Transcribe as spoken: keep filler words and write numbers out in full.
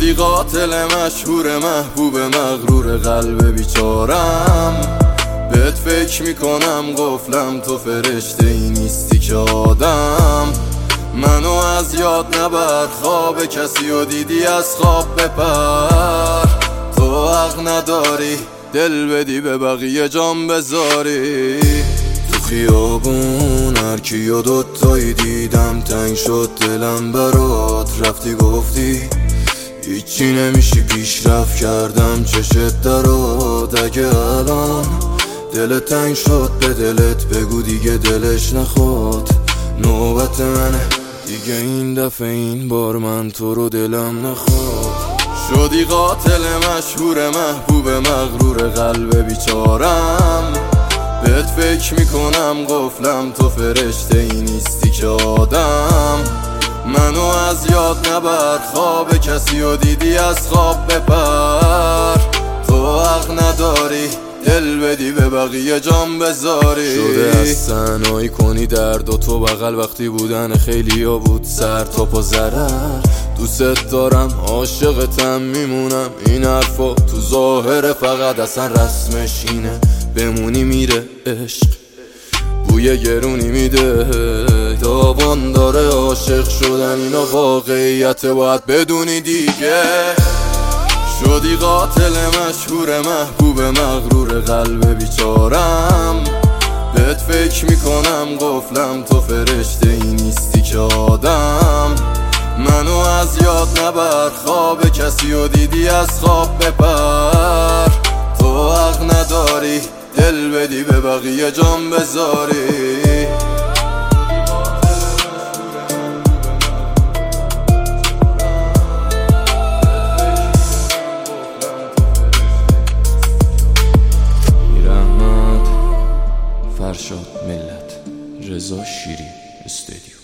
شدی قاتل مشهور محبوب مغرور قلب بیچارم. بهت فکر میکنم قفلم تو فرشته ای نیستی که آدم. منو از یاد نبر، خواب کسی و دیدی از خواب بپر. تو حق نداری دل بدی به بقیه جان بذاری. تو خیابون هر کیو دوتایی دیدم تنگ شد دلم برات. رفتی گفتی هیچی نمیشی پیشرفت کردم چشت درات. اگه الان دلت تنگ شد به دلت بگو دیگه دلش نخواد. نوبت منه دیگه این دفعه، این بار من تو رو دلم نخواد. شدی قاتل مشهور محبوب مغرور قلب بیچارم. بهت فکر میکنم قفلم تو فرشته ای نیستی که آدم. منو از یاد نبر، خواب کسی و دیدی از خواب بپر. تو حق نداری دل بدی به بقیه جان بذاری. شده از تنهایی کنی درد و تو بغل وقتی بودن خیلی ها بود سر تا پا ضرر. دوست دارم عاشقتم میمونم، این حرفا تو ظاهره فقط اصلا رسمش اینه. بمونی میره عشق بوی گرونی میده. داوان داره عاشق شدن اینا واقعیت باید بدونی دیگه. شدی قاتل مشهور محبوب مغرور قلب بیچارم. بهت فکر میکنم قفلم تو فرشته ای نیستی که آدم. منو از یاد نبر، خواب کسی و دیدی از خواب بپر. تو حق نداری دل بدی به بقیه جان بذاری. فرشاد ملت، رضا شیری استودیو.